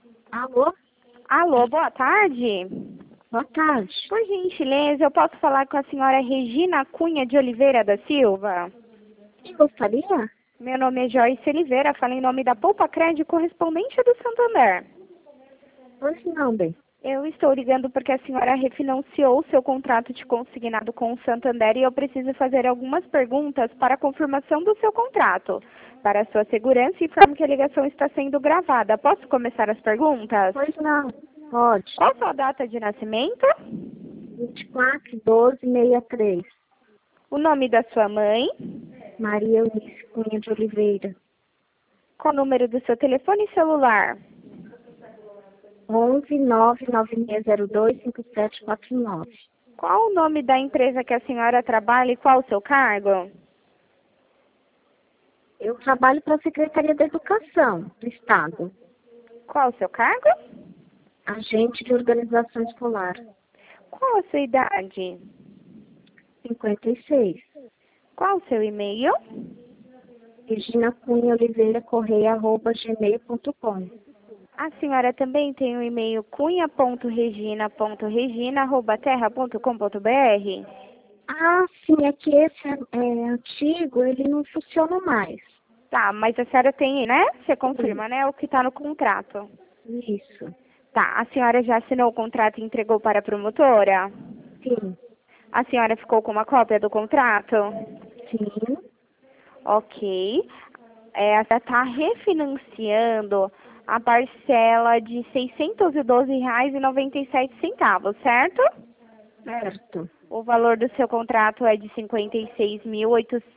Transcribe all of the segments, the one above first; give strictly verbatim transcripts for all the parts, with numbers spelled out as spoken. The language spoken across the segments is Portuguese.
Alô? Alô, boa tarde. Boa tarde. Por gentileza, eu posso falar com a senhora Regina Cunha de Oliveira da Silva? Quem gostaria? Meu nome é Joyce Oliveira, falo em nome da Poupa Crédito, correspondente do Santander. Pois não, bem. Eu estou ligando porque a senhora refinanciou seu contrato de consignado com o Santander e eu preciso fazer algumas perguntas para a confirmação do seu contrato. Para a sua segurança, informo que a ligação está sendo gravada. Posso começar as perguntas? Pois não. Pode. Qual a sua data de nascimento? vinte e quatro, doze, sessenta e três. O nome da sua mãe? Maria Eunice Cunha de Oliveira. Qual o número do seu telefone celular? onze, nove nove seis zero dois, cinco sete quatro nove. Qual o nome da empresa que a senhora trabalha e qual o seu cargo? Eu trabalho para a Secretaria da Educação do Estado. Qual o seu cargo? Agente de organização escolar. Qual a sua idade? cinquenta e seis. Qual o seu e-mail? Regina Cunha Oliveira Correia, arroba gmail ponto com. A senhora também tem o e-mail cunha ponto regina ponto regina arroba terra ponto com ponto br? Ah, sim, é que esse é, é antigo, ele não funciona mais. Tá, mas a senhora tem, né? Você confirma, né? O que está no contrato. Isso. Tá, a senhora já assinou o contrato e entregou para a promotora? Sim. A senhora ficou com uma cópia do contrato? Sim. Ok. É, ela está refinanciando a parcela de seiscentos e doze reais e noventa e sete centavos, certo? Certo. O valor do seu contrato é de cinquenta e seis mil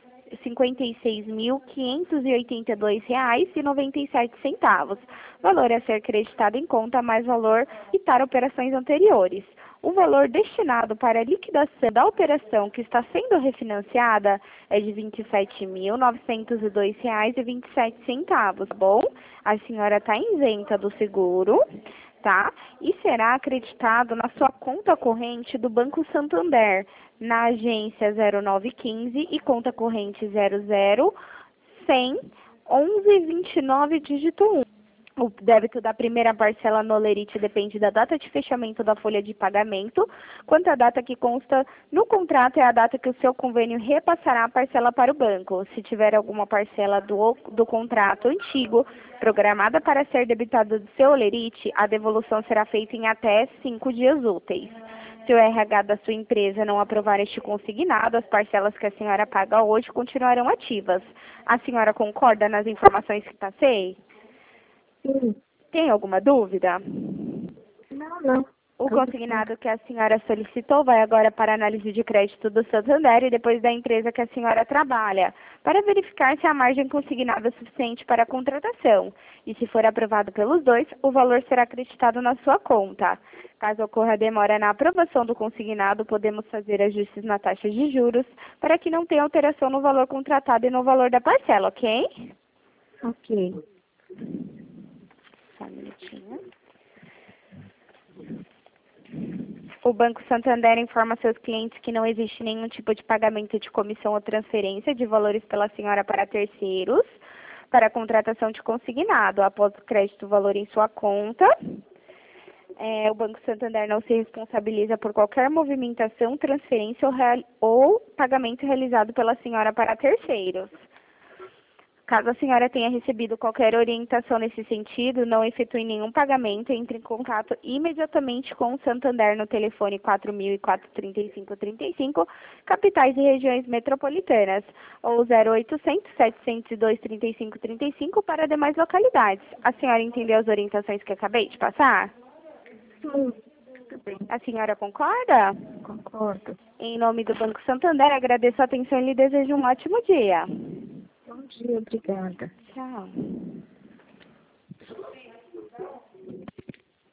quinhentos e oitenta e dois reais e noventa e sete centavos. Valor a ser creditado em conta mais valor quitar operações anteriores. O valor destinado para a liquidação da operação que está sendo refinanciada é de vinte e sete mil novecentos e dois reais e vinte e sete centavos, tá bom? A senhora está isenta do seguro, tá? E será acreditado na sua conta corrente do Banco Santander, na agência zero nove quinze e conta corrente zero zero cem onze vinte e nove dígito um. O débito da primeira parcela no Olerite depende da data de fechamento da folha de pagamento, quanto à data que consta no contrato é a data que o seu convênio repassará a parcela para o banco. Se tiver alguma parcela do, do contrato antigo programada para ser debitada do seu Olerite, a devolução será feita em até cinco dias úteis. Se o R H da sua empresa não aprovar este consignado, as parcelas que a senhora paga hoje continuarão ativas. A senhora concorda nas informações que passei? Sim. Tem alguma dúvida? Não, não. O consignado que a senhora solicitou vai agora para a análise de crédito do Santander e depois da empresa que a senhora trabalha, para verificar se a margem consignada é suficiente para a contratação. E se for aprovado pelos dois, o valor será acreditado na sua conta. Caso ocorra demora na aprovação do consignado, podemos fazer ajustes na taxa de juros para que não tenha alteração no valor contratado e no valor da parcela, ok? Ok. Só um minutinho. O Banco Santander informa seus clientes que não existe nenhum tipo de pagamento de comissão ou transferência de valores pela senhora para terceiros para a contratação de consignado. Após o crédito, o valor em sua conta. É, o Banco Santander não se responsabiliza por qualquer movimentação, transferência ou, real, ou pagamento realizado pela senhora para terceiros. Caso a senhora tenha recebido qualquer orientação nesse sentido, não efetue nenhum pagamento, entre em contato imediatamente com o Santander no telefone quatro mil e quatro, trinta e cinco, trinta e cinco, capitais e regiões metropolitanas, ou zero oitocentos, setecentos e dois, trinta e cinco, trinta e cinco para demais localidades. A senhora entendeu as orientações que acabei de passar? Sim, tudo bem. A senhora concorda? Concordo. Em nome do Banco Santander, agradeço a atenção e lhe desejo um ótimo dia. Bom dia, obrigada. Tchau.